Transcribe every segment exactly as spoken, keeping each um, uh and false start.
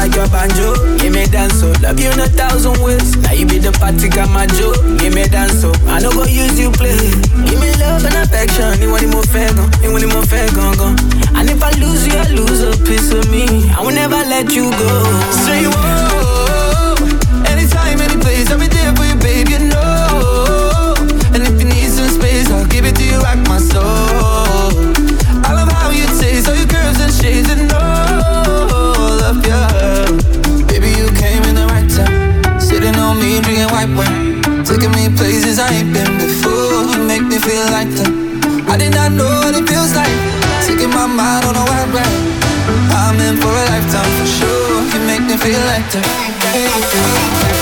like your banjo. Give me dance so, love you in a thousand ways. Now you be the party got my joke. Give me dance so, I no go use you play. Give me love and affection. You want it more fair gon', you want it more fair gon' gon'. And if I lose you, I lose a piece of me. I will never let you go. Say whoa, anytime, any place, I'll be there for you, babe. You know. And if you need some space, I'll give it to you like my soul. I love how you taste, all your curves and shades, and all of ya. Baby, you came in the right time, sitting on me, drinking white wine, taking me places I ain't been before. You make me feel like that. I did not know what it feels like, taking my mind on a wild ride. I'm in for a lifetime for sure. You make me feel like that.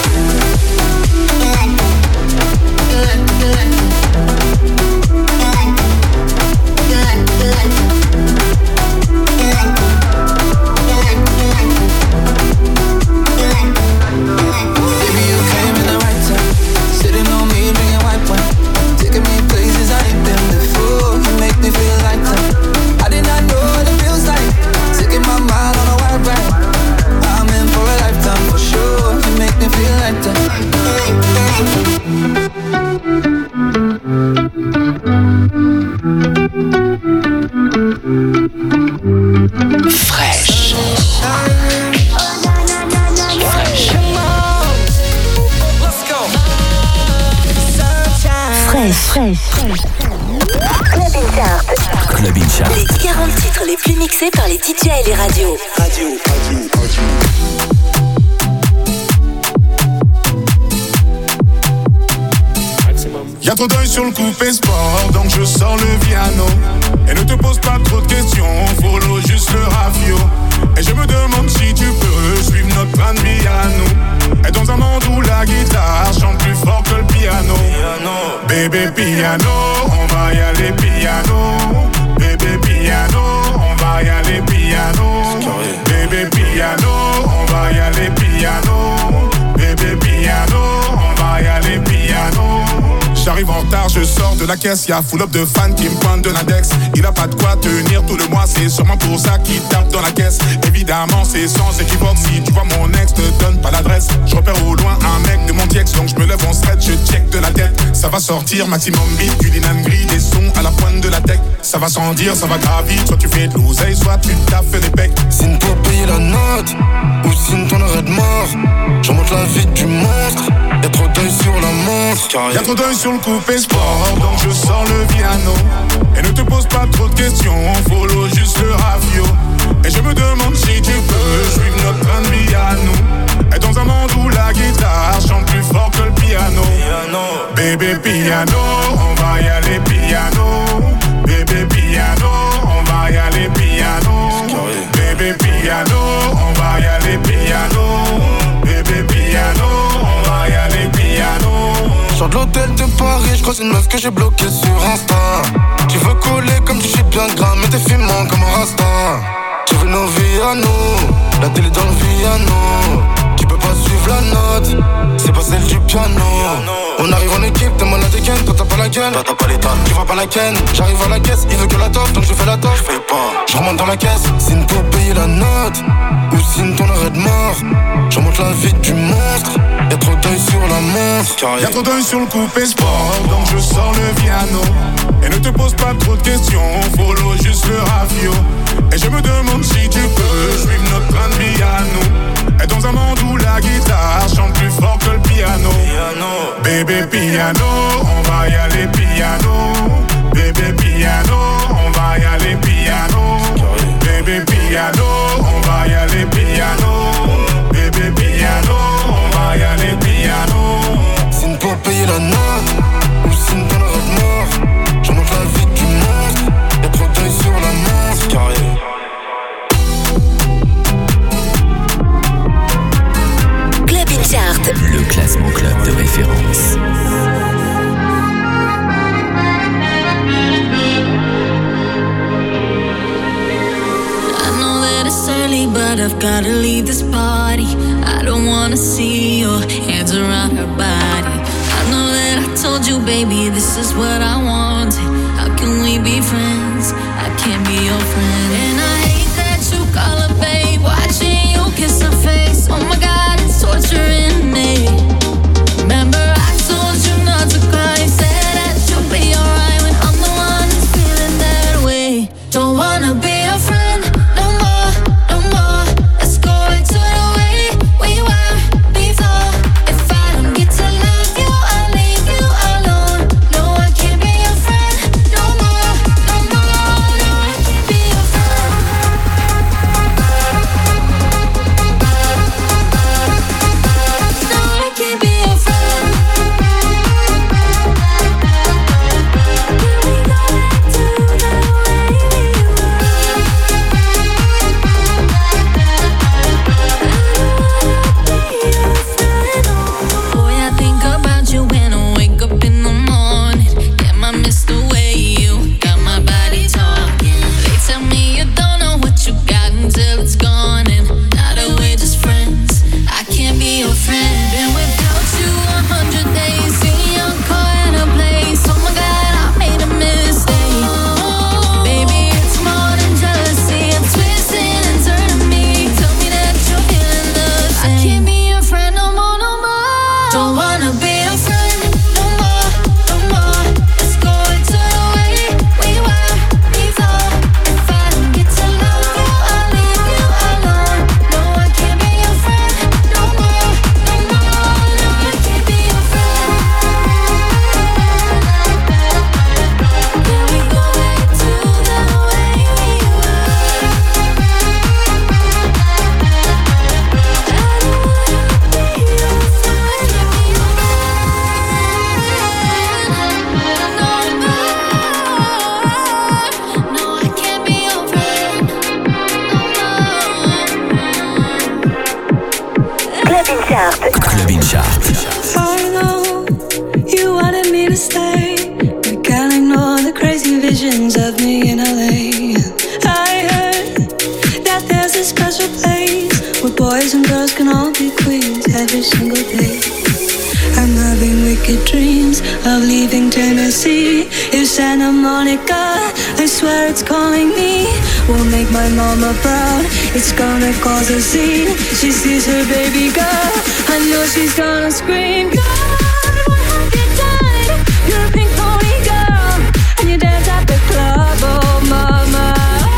Fraîche. Fraîche. Clubbing Chart. Clubbing Chart. Les quarante titres les plus mixés par les D J et les radios. Radio. Radio. Radio. Y'a trop d'œil sur le coupé sport, donc je sors le piano. Et ne te pose pas trop de questions, follow juste le rafio. Et je me demande si tu peux suivre notre plan de vie à nous. Et dans un monde où la guitare chante plus fort que le piano. Bébé piano, on va y aller piano. Bébé piano, on va y aller piano. Bébé piano, on va y aller piano. Bébé piano, on va y aller piano. J'arrive en retard, je sors de la caisse, y'a full up de fans qui me pointent de l'index. Il a pas de quoi tenir tout le mois, c'est sûrement pour ça qu'il tape dans la caisse. Évidemment, c'est sans équivoque, si tu vois mon ex, te donne pas l'adresse. Je repère au loin un mec de mon ex, donc je me lève en stretch, je check de la tête. Ça va sortir, maximum beat, du linan gris, des sons à la pointe de la tech. Ça va sans dire, ça va grave vite, soit tu fais de l'oseille, soit tu taffes des becs. Signe pour payer la note, ou signe ton arrêt de mort. J'en monte la vie du monstre, y'a trop d'œil sur la montre. Y'a trop d'œil sur le coupé sport, donc je sors le piano. Et ne te pose pas trop de questions, follow juste le rafio. Et je me demande si tu peux suivre notre train de vie à nous. Et dans un monde où la guitare chante plus fort que le piano. Bébé piano, on va y aller piano. Bébé piano, on va y aller piano. Bébé piano, on va y aller piano. Bébé piano, on va y aller piano. Sors de l'hôtel de Paris, j'croise une meuf que j'ai bloquée sur Insta. Tu veux coller comme tu chies bien gras, mais t'es fumant comme un rasta. Tu veux nos vies à nous, la télé dans le piano. Tu peux pas suivre la note, c'est pas celle du piano. On arrive en équipe, t'es mon adéquenne, toi t'as pas la gueule, toi t'as pas l'état, tu vois pas la ken. J'arrive à la caisse, il veut que la toffe, donc je fais la toffe. J'fais pas, j'remonte dans la caisse, signe pour payer la note, ou signe ton arrêt de mort. J'en monte la vie du monstre, y'a trop d'œil sur la montre. Y'a trop d'œil sur le coupé sport, donc je sors le piano. Et ne te pose pas trop de questions, follow juste le rafio. Et je me demande si tu peux suivre notre train de vie à nous. Et dans un monde où la guitare chante plus fort que le piano. Bébé piano, on va y aller piano. Bébé piano, on va y aller piano. Bébé piano, on va y aller piano. Bébé piano, on va y aller piano. Signe pour payer la note, ou signe ton arrêt de mort. J'en monte la vie du monstre, y'a trop d'œil sur la montre. Carré. Clubbing Chart. Le classement club de référence. But I've gotta leave this party. I don't wanna see your hands around her body. I know that I told you, baby, this is what I wanted. How can we be friends? I can't be your friend. And I hate that you call her babe, watching you kiss her face. Chart. Club in Chart. I know you wanted me to stay, but can't ignore the crazy visions of me in L A. I heard that there's a special place where boys and girls can all be queens every single day. I'm having wicked dreams of leaving Tennessee. If Santa Monica, I swear it's calling me. We'll make my mama proud, it's gonna cause a scene. She sees her baby girl, I know she's gonna scream. God, what have you done? You're a pink pony girl, and you dance at the club, oh mama.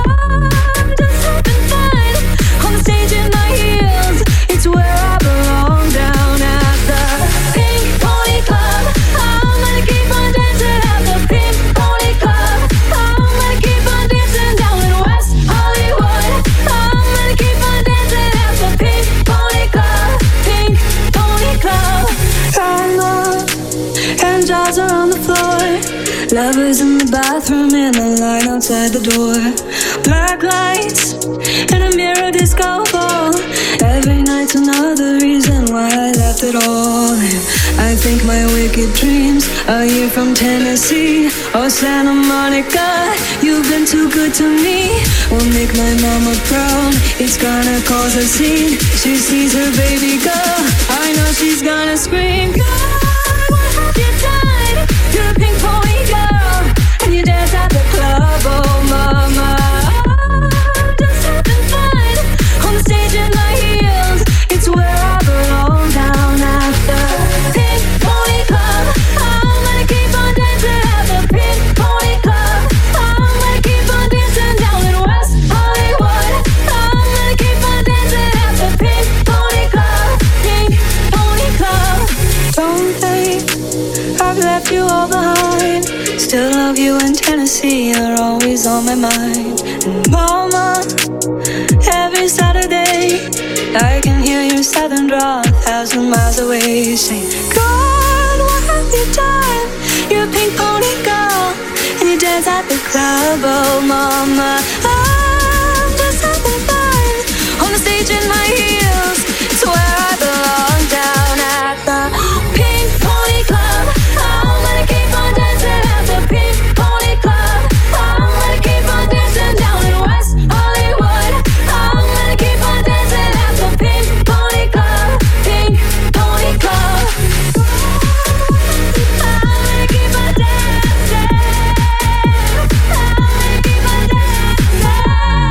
I'm just having fun, on the stage in my heels. It's where I belong, down at the Pink Pony Club. I'm gonna keep on dancing at the Pink Pony Club. I'm gonna keep on dancing down in West Hollywood. I'm gonna keep on dancing at the Pink Pony Club. Pink Pony Club. And love and jars are on the floor. Lovers in the bathroom, in the line outside the door. Black lights and a mirror disco ball. Every night's another reason why I left it all. And I think my wicked dreams are you from Tennessee or Santa Monica. You've been too good to me. We'll make my mama proud, it's gonna cause a scene. She sees her baby girl, I know she's gonna scream. God, what have you done? You're a pink pony girl, and you dance at the club, oh mama. I'm just having fun, on the stage in my heels. It's where I belong, down at the Pink Pony Club. I'm gonna keep on dancing at the Pink Pony Club. I'm gonna keep on dancing down in West Hollywood. I'm gonna keep on dancing at the Pink Pony Club. Pink Pony Club. Don't think I've left you all behind. Still love you in Tennessee, you're always on my mind. And mama, every Saturday I can hear your southern drawl a thousand miles away. Saying, God, what have you done? You're a pink pony girl, and you dance at the club, oh mama. I'm just having fun, on the stage in my heels. It's where I belong, down at the Pink Pony Club. I'm gonna keep on dancing at the Pink Pony Club. I'm gonna keep on dancing down in West Hollywood. I'm gonna keep on dancing at the Pink Pony Club. Pink Pony Club. I'm gonna keep on dancing. I'm gonna keep on dancing.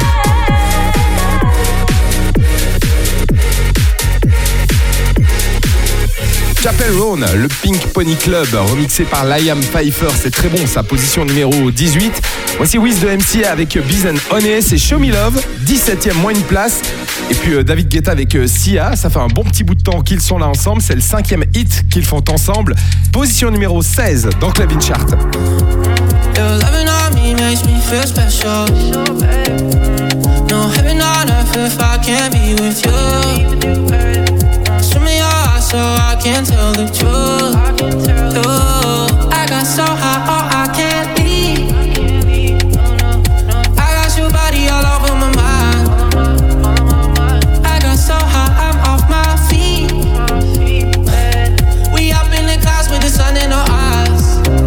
Chapel Roan, le Pink Pony Club, remixé par Liam Pfeiffer, c'est très bon, sa position numéro dix-huit. Voici Wiz de M C A avec Biz and Honey, c'est Show Me Love, dix-septième, moins une place. Et puis euh, David Guetta avec euh, Sia, ça fait un bon petit bout de temps qu'ils sont là ensemble, c'est le cinquième hit qu'ils font ensemble. Position numéro seize dans Club in Chart. Your loving on me makes me feel special. No heaven on earth if I can't be with you. Show me your eyes so I can tell the truth. Ooh, I got so high, oh I can't leave. I got your body all over my mind. I got so high, I'm off my feet. We up in the clouds with the sun in our eyes.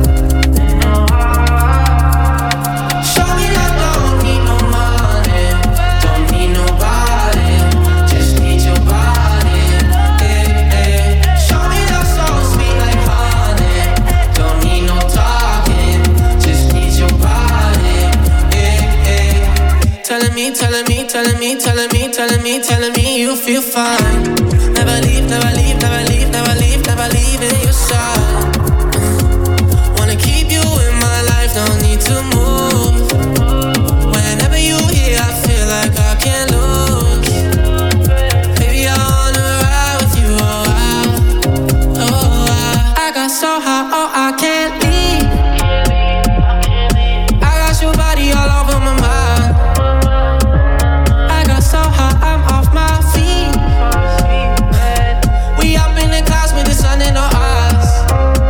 Show me I don't need no money, don't need nobody, just need your body. Eh, eh. Show me that so sweet like honey, don't need no talking, just need your body. Eh, eh. Telling me, telling me, telling me, telling me, telling me, telling me you feel fine. Never leave, never leave, never leave, never leave, never leave in your side. Wanna keep you in my life, don't need to move. Whenever you here, I feel like I can't lose. Baby, I wanna ride with you, oh I, oh I. I got so high, oh I can't leave. I got your body all over my mind. I got so high, I'm off my feet. We up in the clouds with the sun in our eyes.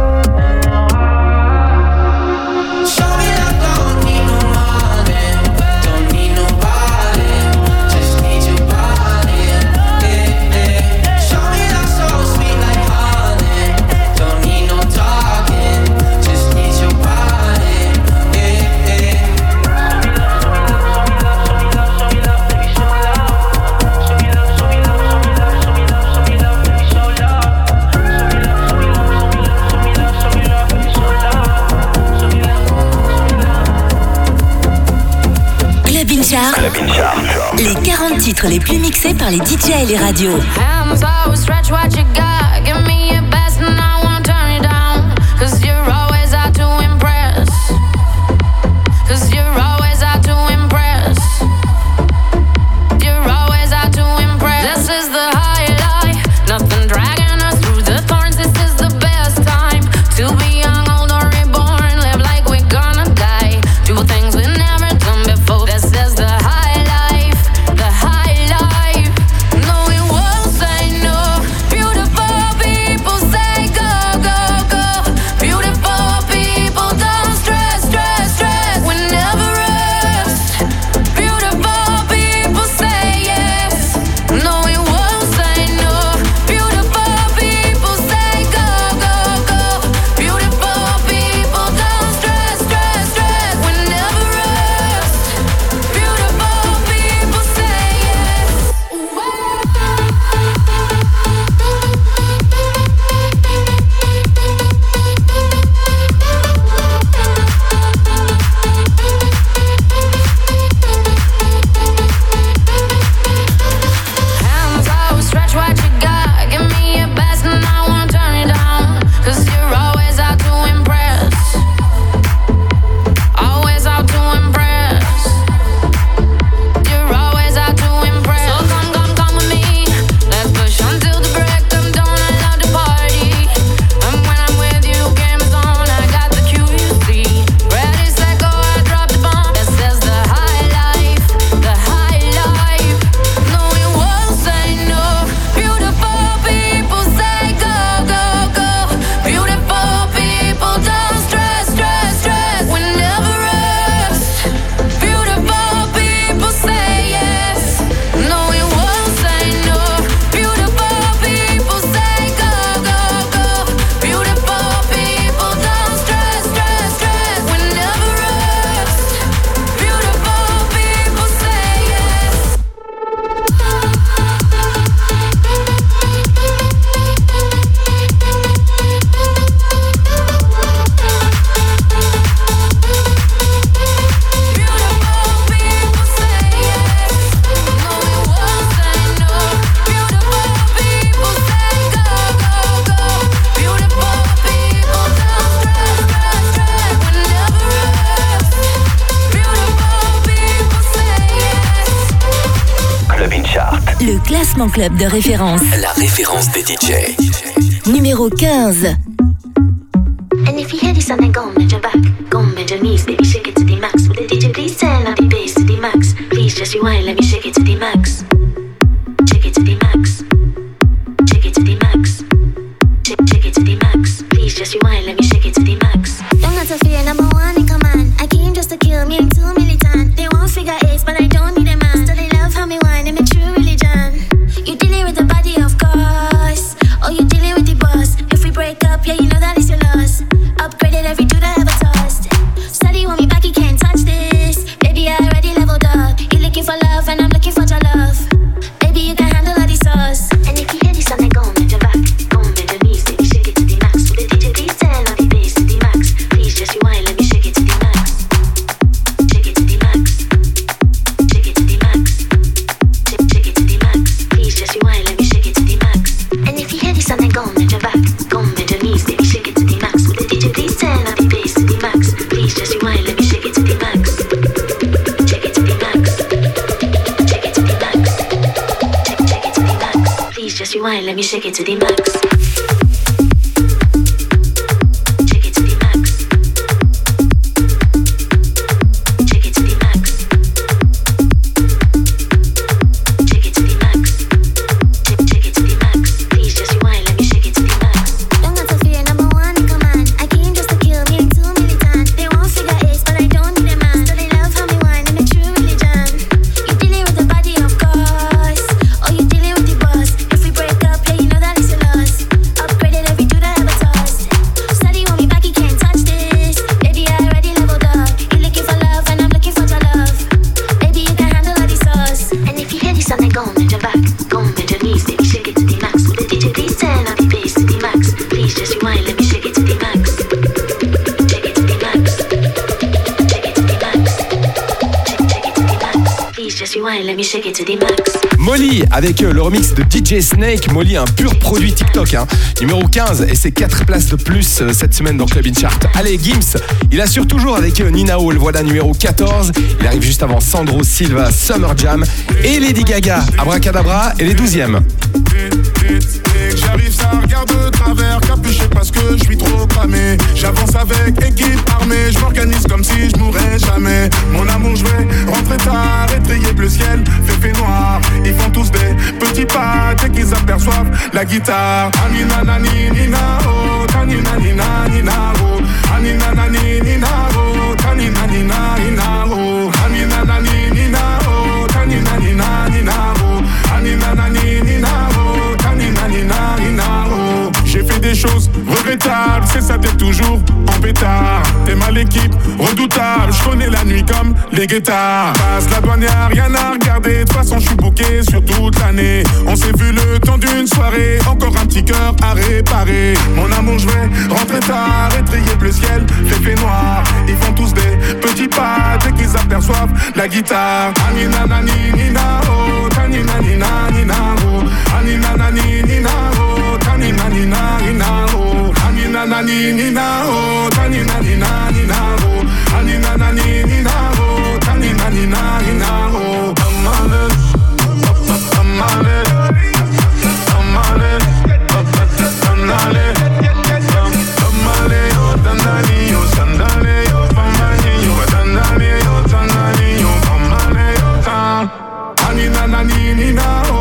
titres les plus mixés par les D J et les radios. Hands out, stretch what you got. Give me your best and I won't turn you down. Cause you're always out to impress. Cause you're always out to impress. You're always out to impress. This is the highlight. Nothing dragging us through the thorns. This is the best time to be young, old or reborn. Live like we're gonna die. Do things we've never done before. This is the high life. The high life. No, we won't say no. Beautiful people say go, go, go. Beautiful people don't stress, stress, stress. We never rest. Beautiful people say yes. No, we won't say no. Beautiful people say go, go, go. Beautiful people don't stress, stress, stress. We never rest. Beautiful people say yes. Hands out, stretch what you got. Give me your best and I won't turn you down. Cause you're always out to impress. Always out to impress. You're always out to impress. So come, come, come with me. Let's push until the break of dawn. I love to party. And when I'm with you, game is on. I got the Q, you see. Ready, set, go, I drop the bomb. This is the high life. The high life. No, we won't say no. Beautiful people say go, go, go. Beautiful people don't stress, stress, stress. We never rest. Beautiful people say yes. No, we won't say no. Beautiful people say go, go, go. Beautiful people don't stress, stress, stress. We never rest. Beautiful people say yes. Club in Chart, Le classement club de référence. la référence des D J. Numéro quinze. And if you hear this and then go bend your back, go bend your knees, baby, shake it to the max. With the D J, please turn up the bass to the max. Please just rewind, let me shake it to the max. Shake it to the max. Shake it to the max. Shake, shake it to the max. Please just rewind, let me shake it to the max. Don't have to fear, number one in command. I came just to kill me, I'm too militant. They won't figure eight, but I don't need a man. So they love how me whine, I'm a true religion. You dealing with the body, of course. Or you dealing with the boss. If we break up, yeah, you know that it's your loss. Upgraded every dude I ever tossed. Study want me back, you can't touch this. Baby, I already leveled up. You looking for love, and I'm looking for your love. Baby, you can handle all the sauce. And if you hear this, then go bend your back, go bend your knees, baby, shake it to the max. With the D J, please turn up the bass to the max. Please just rewind, let me shake it to the max. Shake it to the max. Shake it to the max. Shake, shake it to the max. Please just rewind, let me shake it to the max. And if you hear this, then go bend your back, go bend your knees, baby, shake it to the max. With the D J, please turn up the bass to the max. Please just rewind, let me shake it to the max. Shake it to the max. Shake it to the max. Shake, shake it to the max. Please just rewind, let me shake it to the max. Shake it to the max. Shake it to the max. Shake it to the max. Shake, shake it to the max. Please just rewind, let me shake it to the max. Don't have to fear, number one in command. I came just to kill me, I'm too militant. They won't figure eight, but I don't need a man. So they love how me whine, I'm a true religion. You dealing with the body, of course. Or you dealing with the boss. If we break up, yeah, you know that it's a loss. wine, let me shake it to the max. Molly avec le remix de D J Snake. Molly, un pur produit TikTok, hein. Numéro quinze et c'est quatre places de plus cette semaine dans Club In Chart. Allez, Gims, il assure toujours avec Nina O, le voilà numéro quatorze. Il arrive juste avant Sandro Silva, Summer Jam et Lady Gaga, Abracadabra, et les douzièmes. J'arrive, ça regarde de travers, capuché parce que je suis trop cramé. J'avance avec équipe armée, je m'organise comme si je mourrais jamais. Mon amour, je vais rentrer tard, étrier le ciel, fait fait noir. Ils font tous des petits pas dès qu'ils aperçoivent la guitare. Anina nani nina oh, tanina nina nina oh, anina nani nina oh, tanina nina nina oh, anina nani nina oh, tanina nina nina oh, anina nani nina oh, tanina nina nina oh. J'ai fait des choses regrettables, c'est ça, t'es toujours en pétard. T'es mal équipe, redoutable, je connais la nuit comme les guettards. Passe la douane, y'a rien à regarder, de toute façon je suis booké sur toute l'année. On s'est vu le temps d'une soirée, encore un petit cœur à réparer. Mon amour, je vais rentrer tard, étrier le ciel, fait fait noir. Ils font tous des petits pas dès qu'ils aperçoivent la guitare. Anina nani nina oh, tanina nina nina oh, anina nani nina oh, tanina nina nina oh, anina nani nina oh, tanina nina nina oh, anina nani nina oh, tanina nina nina oh. Amale, amale, amale, amale, amale, oh tanani oh sandale oh pamani oh tanani oh tanani oh pamale oh tan, anina nani nina oh.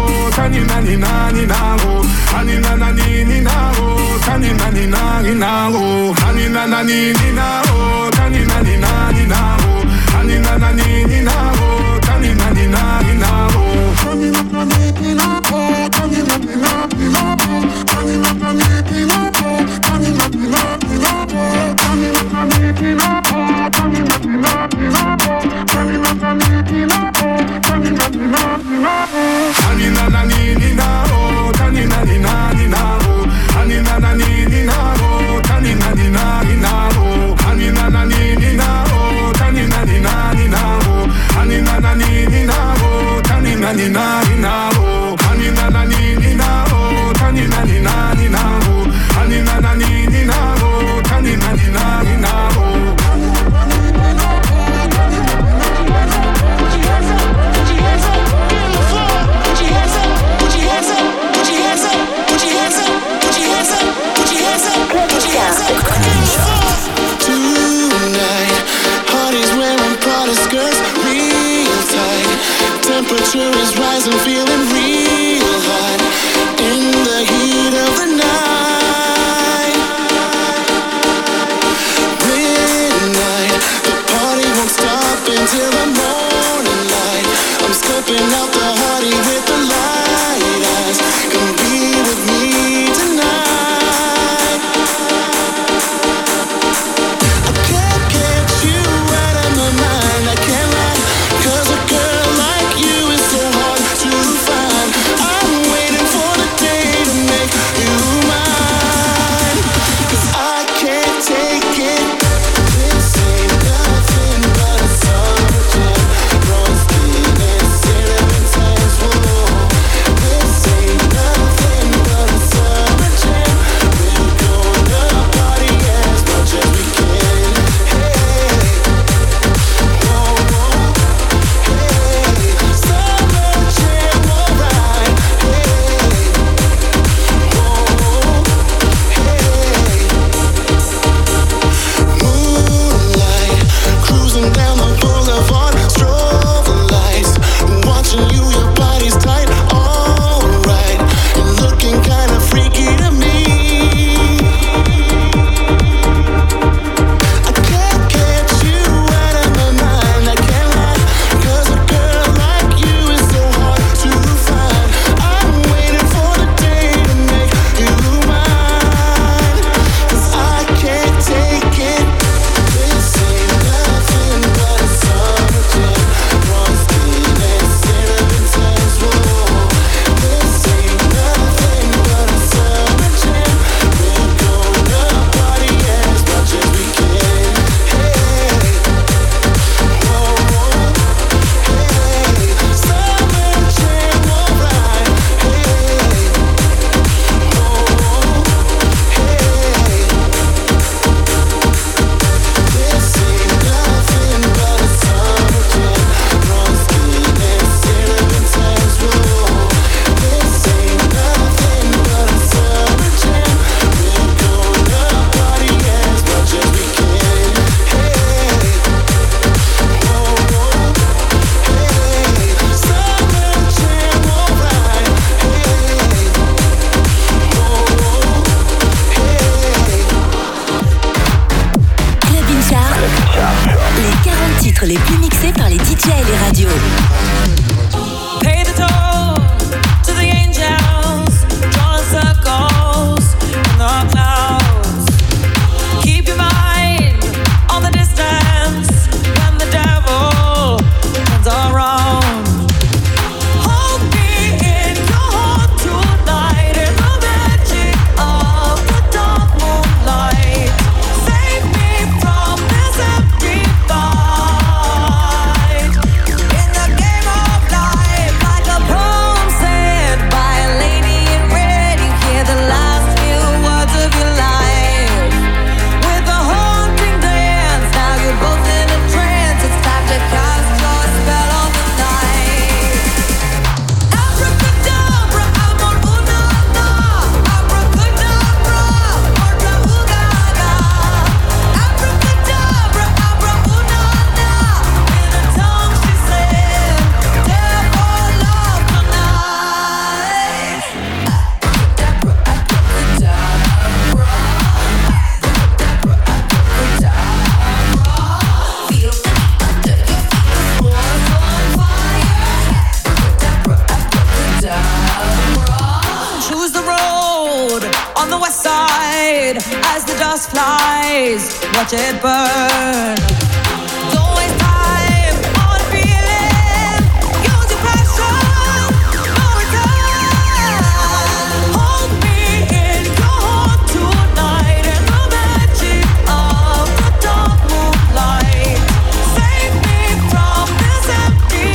fade as the dust flies. Watch it burn. Don't waste time on feeling. Use your passion. No return. Hold me in your heart tonight in the magic of the dark moonlight. Save me from this empty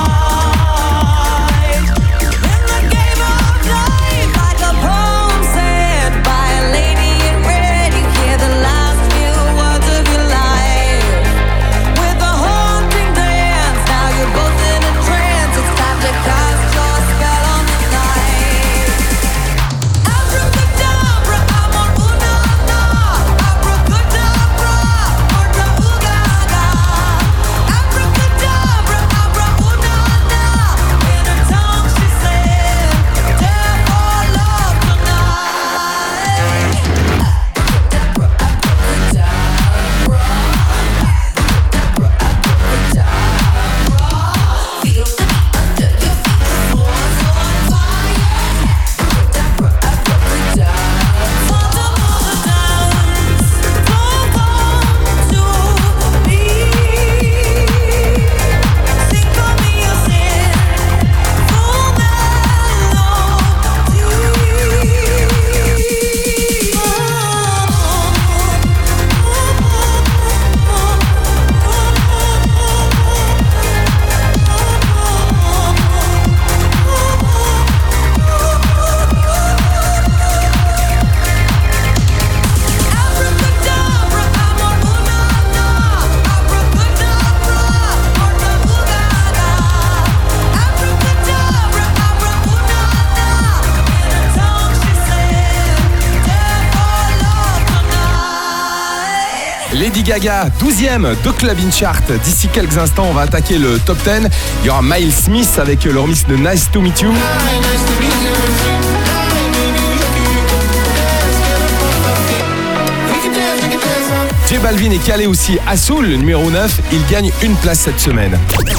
fight. In the game of life, like a poem said by a lady in red, you hear the last few words of your life. With a haunting dance, now you're both in a trance. It's time to cast your spell on the night. Abracadabra, I'm on una-na. Abracadabra, orda ooga-ga. Abracadabra, abra una-na. In her tongue she said, "Death or love tonight." Abracadabra, abracadabra. Feel the beat under your feet, the floor's on fire. Abracadabra, abracadabra. For the more dance, don't come to me. Sing for me your sin, full Abracadabra, I'm on una-na. Abracadabra, orda ooga-ga. Abracadabra, abra una-na. In her tongue she said, "Death or love tonight." Lady Gaga, douzième de Club In Chart. D'ici quelques instants, on va attaquer le top dix. Il y aura Miles Smith avec le remix de Nice to Meet You. J Balvin est calé aussi à Soul, le numéro neuf. Il gagne une place cette semaine.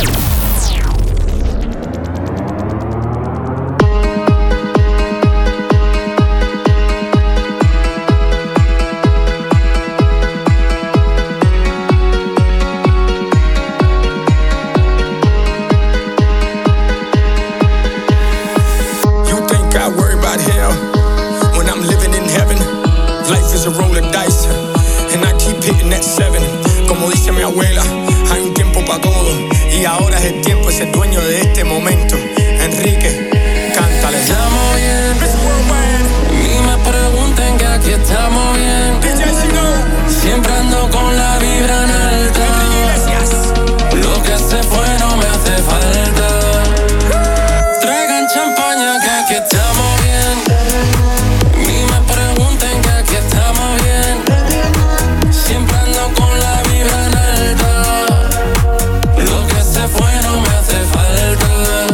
You think I worry about hell when I'm living in heaven? Life is a roll of dice, and I keep hitting that seven. Como dice mi abuela, hay un tiempo para todo, y ahora es el tiempo, es el dueño de este momento. Enrique, cántale. Estamos bien, ni me pregunten que aquí estamos bien. Siempre ando con la vibra en alta. Lo que se fue no me hace falta. Traigan champaña que aquí estamos bien. Ni me pregunten que aquí estamos bien. Siempre ando con la vibra en alta. Lo que se fue no me hace falta.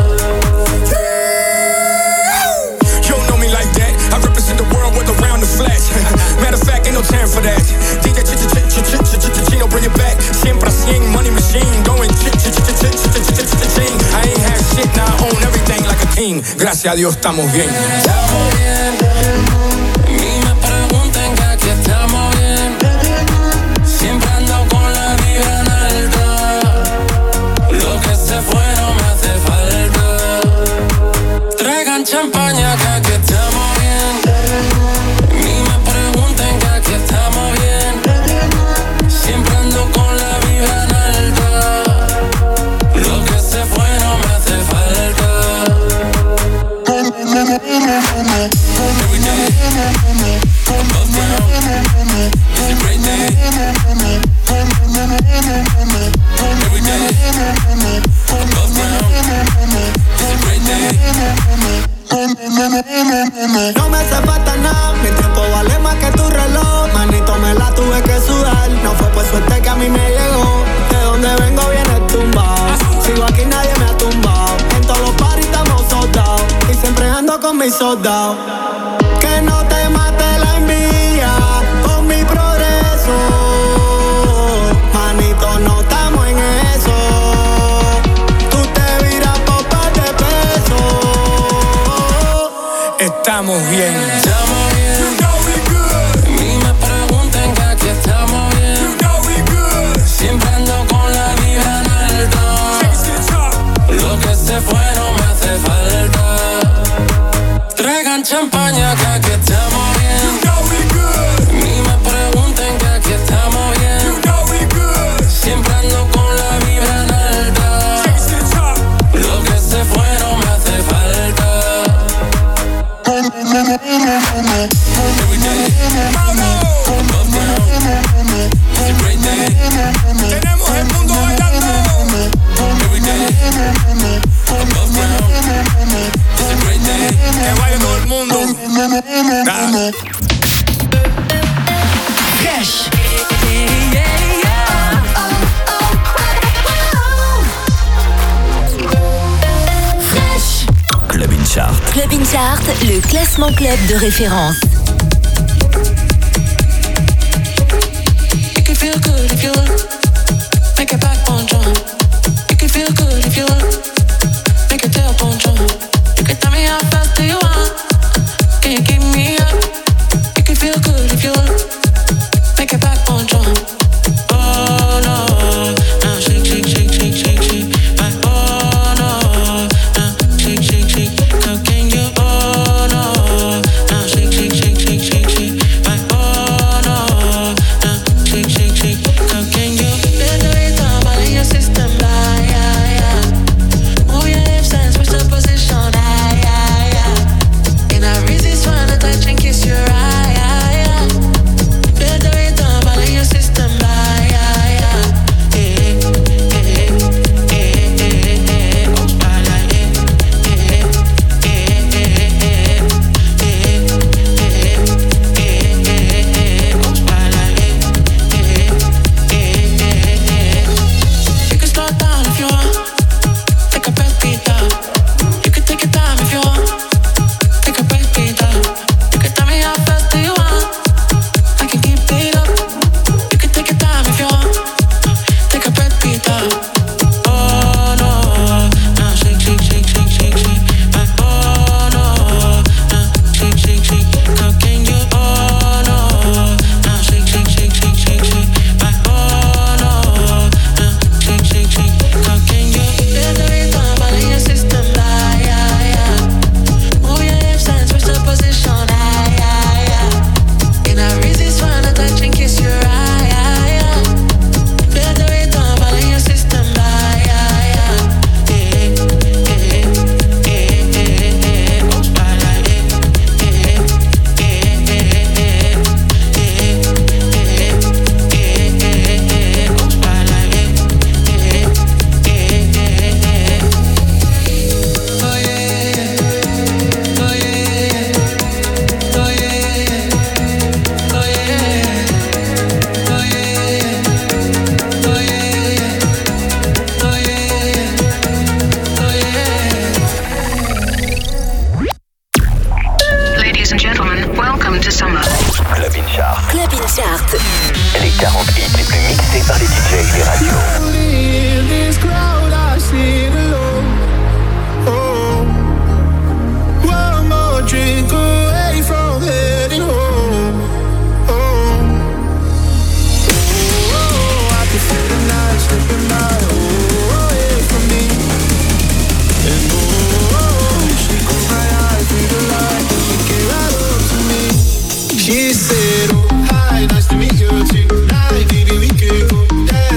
You don't know me like that. I represent the world with around the flash. Matter of fact, ain't no time for that. D J Chino, bring it back. Siempre así, money machine, going ching. I ain't had shit, now I own everything like a king. Gracias a Dios estamos bien. Estamos bien. Ni me pregunten que aquí estamos bien. Siempre ando con la vibra en alta. Lo que se fue no me hace falta. Traigan champaña que aquí estamos bien. Ni me pregunten que aquí estamos bien. Siempre ando con la vibra en alta. Lo que se fue no me hace falta. Every day, above ground, it's a great day. Every day, above ground, it's a great day. No me hace falta nada, mi tiempo vale más que tu reloj. Manito, me la tuve que sudar. No fue por suerte que a mí me llegó. De donde vengo viene tumbado. Sigo aquí, nadie me ha tumbado. En todos los paris estamos soldados. Y siempre ando con mis soldados. Que no te mate la envidia con mi progreso. Manito, no estamos en eso. Tú te viras por par de pesos. Estamos bien. Estamos bien. Ni beban champaña que aquí estamos bien. You know we good. Ni me pregunten que aquí estamos bien. You know we good. Siempre ando con la vibra en alta. Chase the top. Lo que se fue no me hace falta. Every day, above ground. It's a great day. Tenemos el mundo bailando. Every day, above ground. It's a great day. Que vaya todo el mundo. Nah. Fresh. Fresh. Club In Chart. Club In Chart, le classement club de référence. You can feel good if you make your backbone jump. You can feel good if you make your tailbone jump. You can tell me how fast do you want. Can you keep me up? You can feel good if you make your backbone jump. Oh no, now shake, shake, shake, shake, shake, shake. Like oh no, now shake, shake, shake. Can you? Oh no, now shake, shake, shake, shake, shake, shake. Like oh no, now shake, shake, shake. Can you? Feel the rhythm all in your system, yeah, yeah, yeah. Move your hips and switch the position, yeah, yeah, yeah. And I resist trying to touch and kiss your eye, yeah, yeah. Feel the rhythm all in your system, yeah, yeah, yeah. Eh, eh, eh, eh, eh, eh. Oh, I like it. Eh, eh, eh, eh, eh, eh, eh, eh, eh. Oh, I like it. Eh, eh, eh, eh. You can slow down if you want. Take a breath, beat up. You can take your time if you want. Take a breath, beat up. You can tell me how fast do you want. I can keep it up. You can take your time if you want. Take a breath, beat up. Oh no, now shake, shake, shake, shake, shake, shake. Like oh no, now shake, shake, shake. How can you? Oh no, now shake, shake, shake, shake, shake, shake. Like oh no, now shake, shake, shake. How can you? Feel the rhythm all in your system, yeah, yeah, yeah. Move your hips and switch the position, yeah, yeah, yeah. And I resist trying to touch and kiss your eye, yeah, yeah. Feel the rhythm all in your system, yeah, yeah, yeah. Eh, eh, eh, eh, eh. Oh, I like it. Eh, eh, eh, eh, eh. Eh, eh, eh, eh, eh. Oh, I like it. Eh, eh, eh, eh. Oh yeah, yeah. Oh yeah, yeah. Oh yeah, yeah. Oh yeah, yeah. Oh yeah, yeah. Oh yeah, yeah. Oh yeah, yeah. Oh yeah. Ladies and gentlemen, welcome to summer. Club In Chart. Club In Chart. Les quarante hits les plus mixés par les D J et les radios. In this crowd I sing alone. Oh, one more drink away from heading home. Oh, oh, I can feel the night slipping by away from me. And oh, she caught my eye through the light and she came right up to me. She said, oh, hi, nice to meet you tonight. Maybe we could go dance.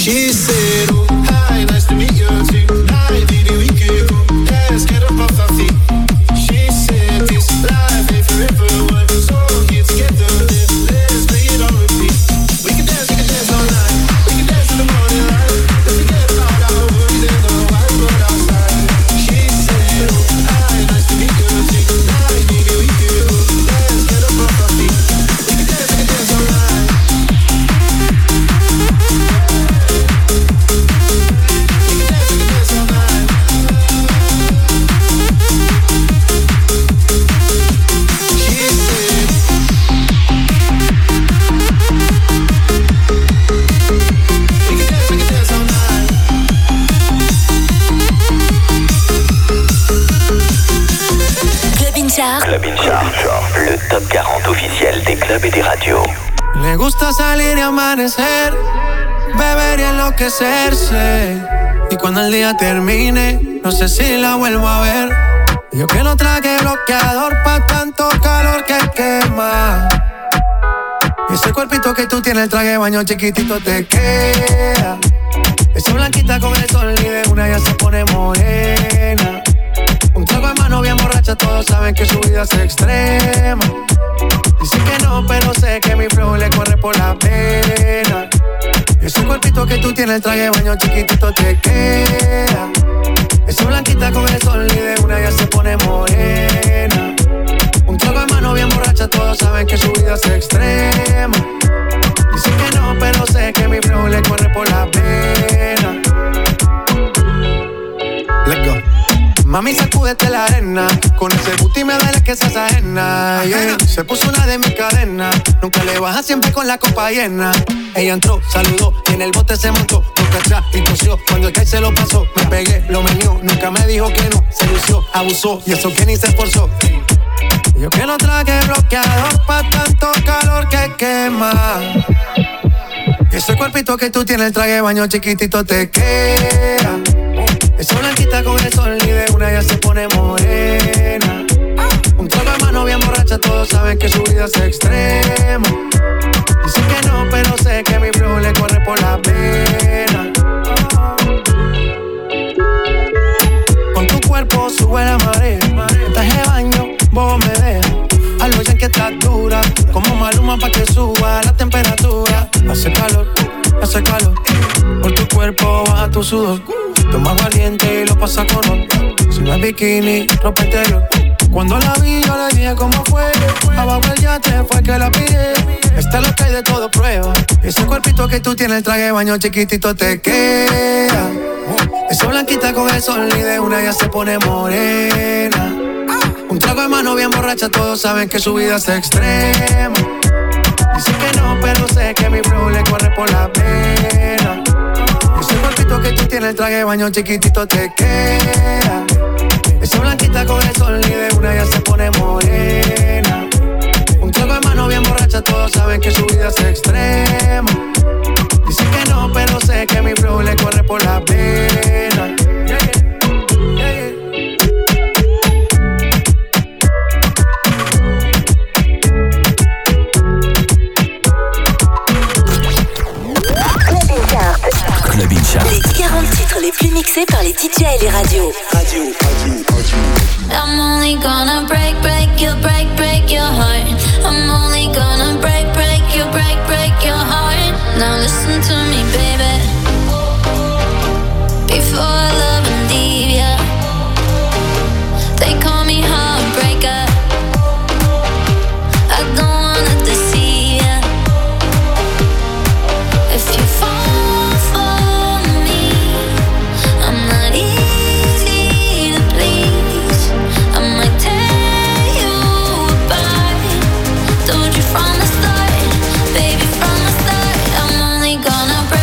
She said, oh, hi, nice to meet you too. Hi, did we could go? Let's get up off our feet. She said, this life ain't forever. What so here together, let's, let's play it on repeat. We can dance, we can dance all night. We can dance in the morning light. Let's forget about our worries and the wild world outside. She said, oh, hi, nice to meet you too. Hi, did we could go? Let's get up off our feet. We can dance, we can dance all night. Club in Charge, le top quarante officiel des clubs et des radios. Le gusta salir y amanecer, beber y enloquecerse. Y cuando el día termine, no sé si la vuelvo a ver. Yo que no traje bloqueador pa' tanto calor que quema. Y ese cuerpito que tú tienes, el traje de baño chiquitito te queda. Esa blanquita con el sol y de una ya se pone morena. Un trago de mano bien borracha, todos saben que su vida es extrema. Dice que no, pero sé que mi flow le corre por la pena. Ese cuerpito que tú tienes, el traje de baño chiquitito te queda. Esa blanquita con el sol y de una ya se pone morena. Un trago de mano bien borracha, todos saben que su vida es extrema. Dice que no, pero sé que mi flow le corre por la pena. Let's go. Mami, sacúdete la arena. Con ese booty me duele que seas ajena, yeah. Se puso una de mis cadenas. Nunca le baja, siempre con la copa llena. Ella entró, saludó y en el bote se montó. Toca atrás y tosió. Cuando el que se lo pasó, me pegué, lo menió. Nunca me dijo que no, se lució, abusó. Y eso que ni se esforzó. Yo que no traje bloqueador pa' tanto calor que quema. Y ese cuerpito que tú tienes, el traje de baño chiquitito te queda. Esa blanquita con el sol y de una ya se pone morena. Un trago de mano bien borracha, todos saben que su vida es extrema. Dice que no, pero sé que mi flow le corre por la pena. Con tu cuerpo sube la marea. En traje de baño, vos me dejas. Algo ya que estás dura, como Maluma pa' que suba la temperatura. Hace calor, hace calor. Por tu cuerpo baja tu sudor. Toma valiente y lo pasa con honor. Si no es bikini, ropa interior. Cuando la vi yo le dije cómo fue. Abajo el yate fue que la pide. Esta es lo que hay de todo prueba. Ese cuerpito que tú tienes, el traje de baño chiquitito te queda. Esa blanquita con el sol y de una ya se pone morena. Un trago de mano bien borracha, todos saben que su vida es extrema. Dice que no, pero sé que mi flow le corre por la pena. Ese cuerpito que tú tienes, el traje de baño chiquitito te queda. Esa blanquita con el sol y de una ya se pone morena. Un trago de mano bien borracha, todos saben que su vida es extrema. Dice que no, pero sé que mi flow le corre por la pena. Yeah, yeah. Yeah, yeah. Club in Chart. Les quarante titres les plus mixés par les D J et les radios. Radio, radio, radio. I'm only gonna break, break you, break, break your heart. I'm only gonna break, break you, break, break your heart. Now listen to me, baby. Before I love and leave ya, they call me heartbreaker. I don't wanna deceive ya. If you fall for me, I'm not easy to please. I might tear you apart. Told you from the start, baby, from the start. I'm only gonna break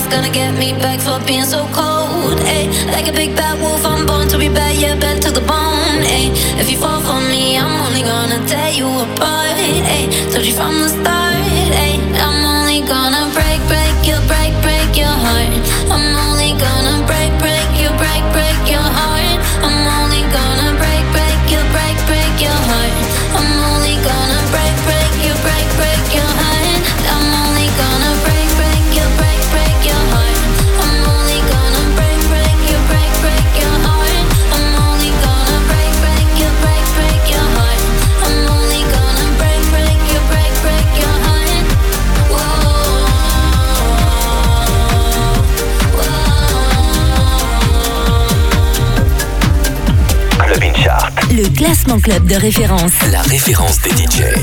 what's gonna get me back for being so cold. Ay, like a big bad wolf, I'm born to be bad, yeah, bad to the bone. Ay, if you fall for me, I'm only gonna tear you apart. Ay, told you from the start. Ay, I'm only gonna break, break you, break, break your heart. I'm only gonna break, break you, break, break your heart. I'm only gonna break, break you, break, break your heart. I'm only gonna break, break you, break, break your heart. I'm only gonna break, break you, break, break your heart. I'm only gonna break, break you, break, break your heart. I'm only gonna break, break you, break, break your heart. I'm only gonna break, break you, break, break your heart. Club In Chart. Le classement club de référence. La référence des D J.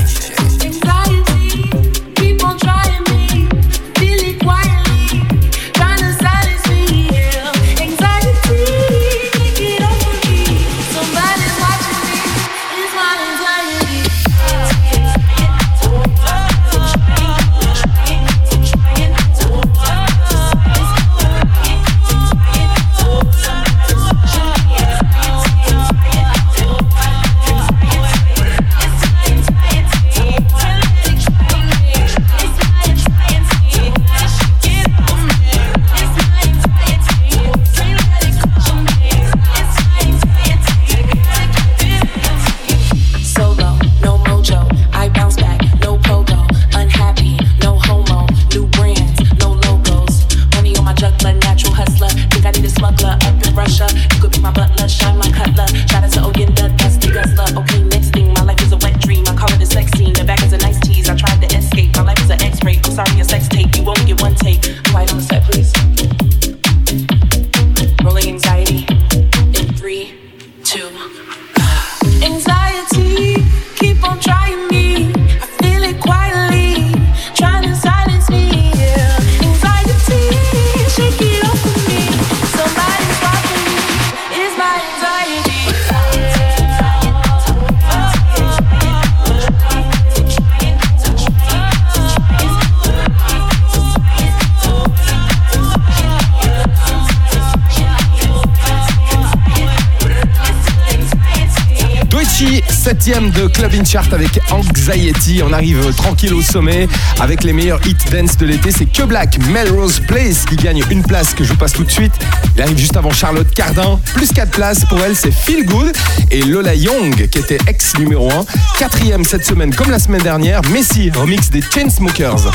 Septième de Club In Chart avec Anxiety. On arrive tranquille au sommet avec les meilleurs hits dance de l'été. C'est Que Black, Melrose Place qui gagne une place que je vous passe tout de suite. Il arrive juste avant Charlotte Cardin. Plus quatre places pour elle, c'est Feel Good. Et Lola Young qui était ex numéro un. Quatrième cette semaine comme la semaine dernière. Messi, remix des Chainsmokers.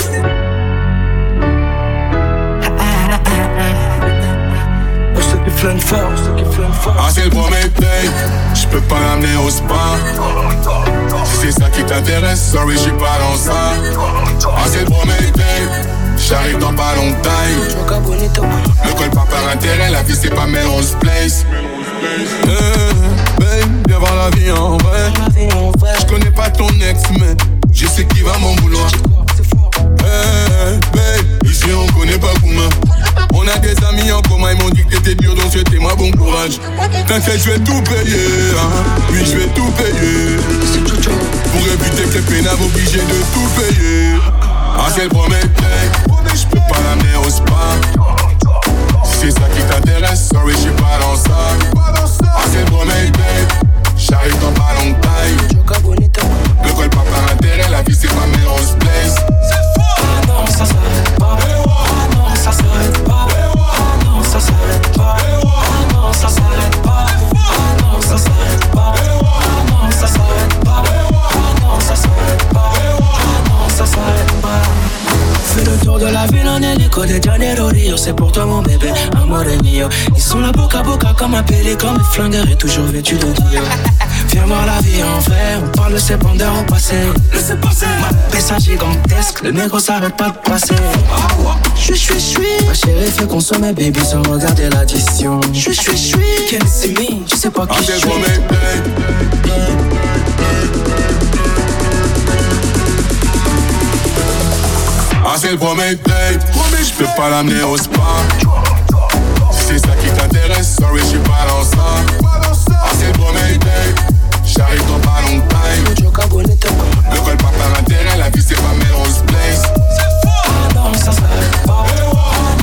Ah c'est le premier paye, j'peux pas l'amener au spa. Si c'est ça qui t'intéresse, sorry j'suis pas dans ça. Ah c'est le premier paye, j'arrive dans pas longtemps. Le col pas par intérêt, la vie c'est pas Melrose Place. Hey, babe, viens voir la vie en vrai. J'connais pas ton ex mais je sais qui va m'en vouloir. Hey, babe, ici on connaît pas Gouma. On a des amis en commun, ils m'ont dit que t'étais dur, donc souhaitez-moi bon courage. T'inquiète, je vais tout payer, hein. Oui, je vais tout payer. Pour éviter que les pénaves obligés de tout payer. Ah, c'est le premier paye, je peux pas l'amener au spa. Si c'est ça qui t'intéresse, sorry, je suis pas dans ça. Ah, c'est le premier paye, j'arrive dans pas longtemps. Le col pas par intérêt, la vie c'est pas Melrose Place. Ah non, ça s'arrête pas. Ah non, ça s'arrête pas. Ah non, ça s'arrête pas. Ah non, ça s'arrête pas. Ah non, ça s'arrête pas. Ah non, ça s'arrête pas. Ah non, ça s'arrête pas. Ah non, ça s'arrête pas. Fais le tour de la ville en hélico de Janeiro Rio. C'est pour toi mon bébé, amore mio. Ils sont là boca à boca comme un pélican. Mes flingueurs et toujours vêtus de Dio. Viens voir la vie en vrai, on parle de ses bandeurs au passé. Laissez passer, ma pessa gigantesque. Le négro s'arrête pas de passer. Je suis, je suis. Ma chérie fait consommer baby sans regarder l'addition. Je suis, je suis. Can't see me, je sais pas qui je suis. Ah c'est le premier date, je peux pas l'amener au spa. Si c'est ça qui t'intéresse, sorry je suis pas dans ça. Ah c'est le premier date, j'arrive dans pas longtemps. Le col pas par intérêt, la vie c'est pas Melrose Place. Ah non ça s'arrête pas. Ah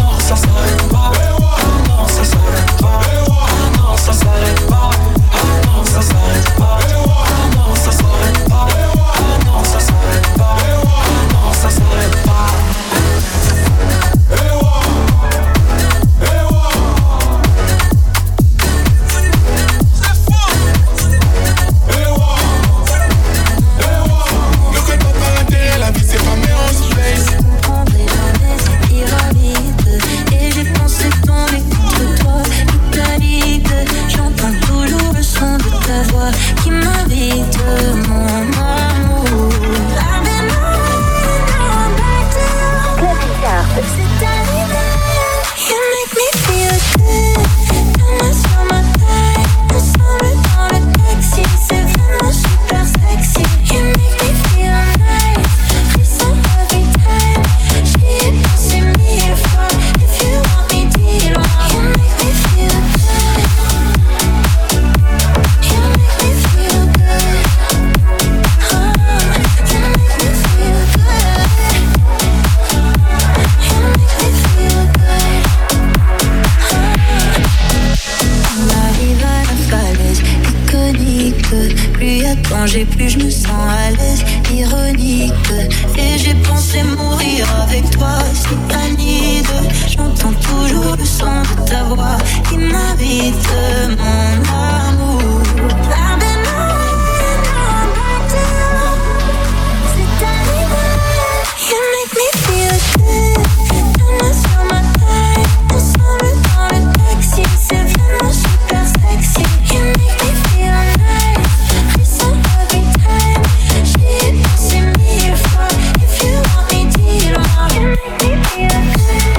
son de ta voix qui m'habite mon amour. I've been on all night till c'est arrivé. You make me feel good. Donne-moi sur ma taille, ensemble dans le taxi. C'est vraiment super sexy. You make me feel nice. Frisson every time. J'y ai pensé mille fois. If you want me, dis-le-moi. You make me feel good.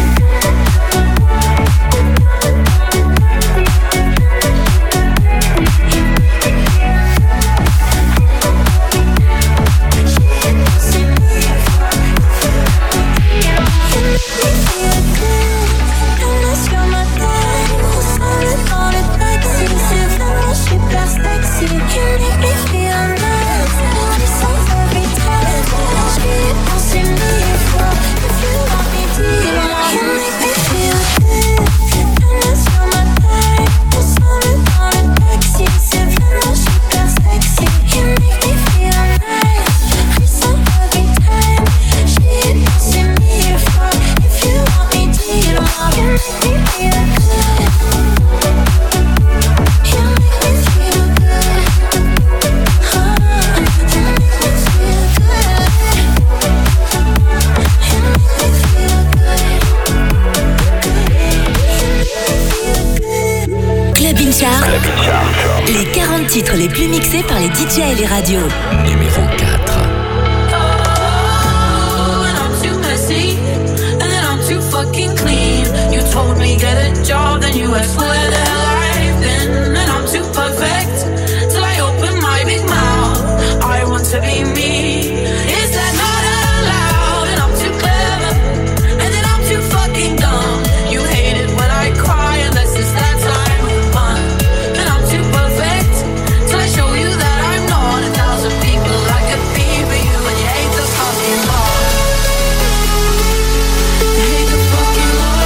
Les quarante titres les plus mixés par les D J et les radios. Numéro quatre. Told me get a job, then you asked where the hell I've been. And I'm too perfect till I open my big mouth. I want to be me. Is that not allowed? And I'm too clever, and then I'm too fucking dumb. You hate it when I cry unless it's that time of month. And I'm too perfect till I show you that I'm not a thousand people I could be for you, and you hate the fucking law. You hate the fucking law.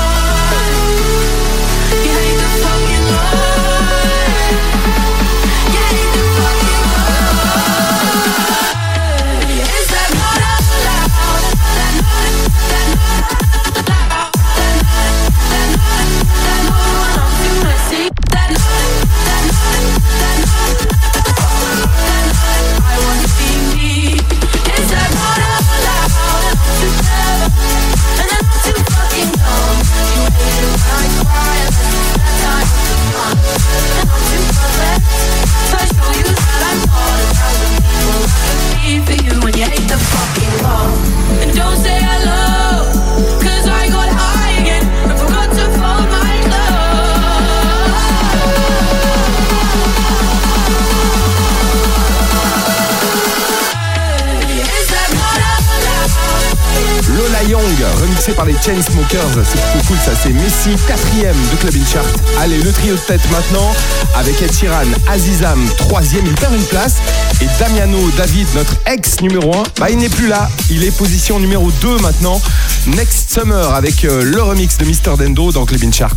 Remixé par les Chainsmokers, c'est plutôt cool ça, c'est Messi, quatrième de Club In Chart. Allez, le trio de tête maintenant, avec Ed Sheeran, Azizam, troisième, il perd une place. Et Damiano David, notre ex numéro un, bah il n'est plus là, il est position numéro deux maintenant. Next Summer avec euh, le remix de mister Dendo dans Club In Chart.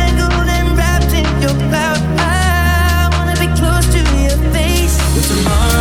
Tomorrow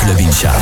Club in Chart.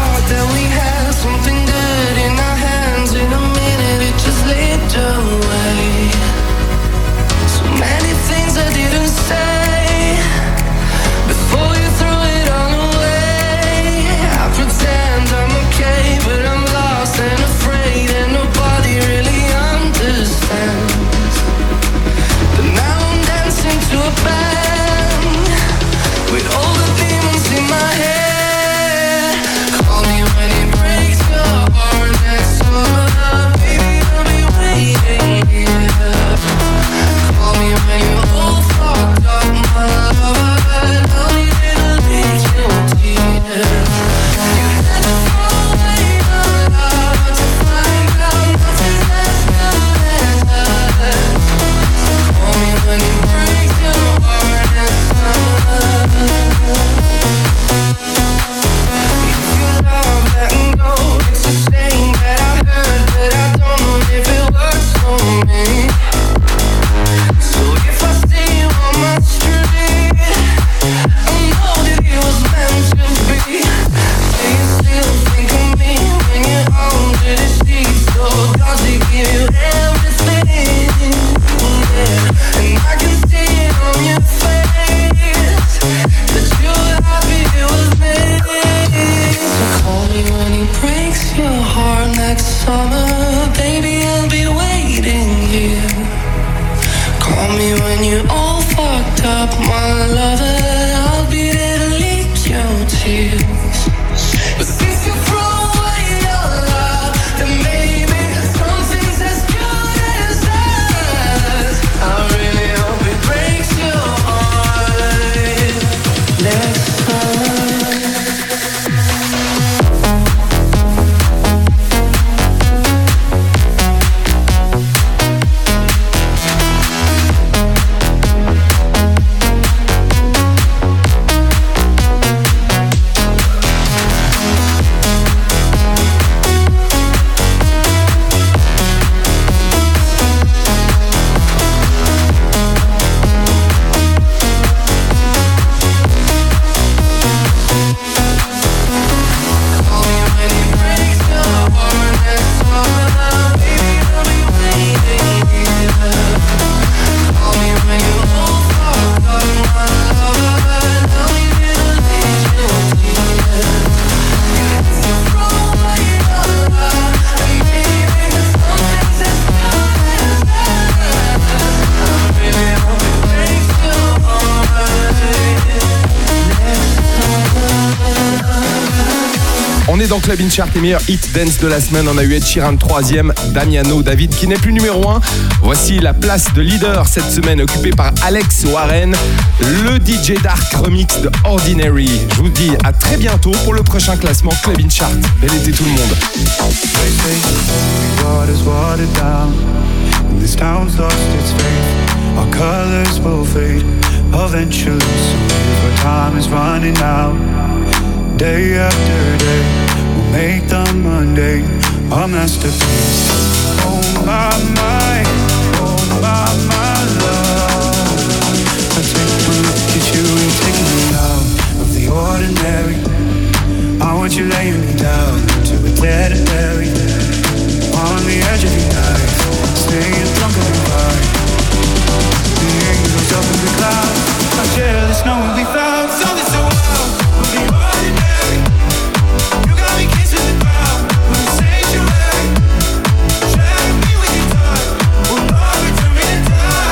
On est dans Club in Chart, les meilleurs hits dance de la semaine. On a eu Ed Sheeran troisième, Damiano David qui n'est plus numéro un. Voici la place de leader cette semaine occupée par Alex Warren, le D J Dark remix de Ordinary. Je vous dis à très bientôt pour le prochain classement Club in Chart. Bel été tout le monde. Day after day, we'll make the Monday a masterpiece. Oh my, my, oh my, my love. I take one look at you and take me out of the ordinary. I want you laying me down to a dead and buried. On the edge of your knife, staying drunk on the ride. The angels up in the clouds, I'm jealous knowing we found something so wild. The ordinary, you got me kissing the ground. The sanctuary, share me with your time. We'll never turn me down.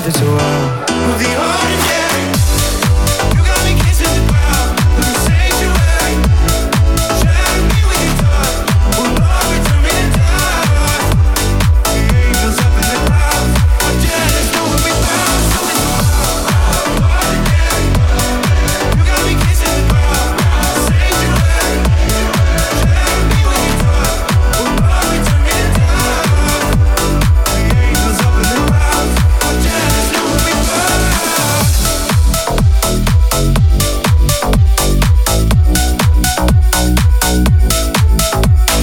it's a while.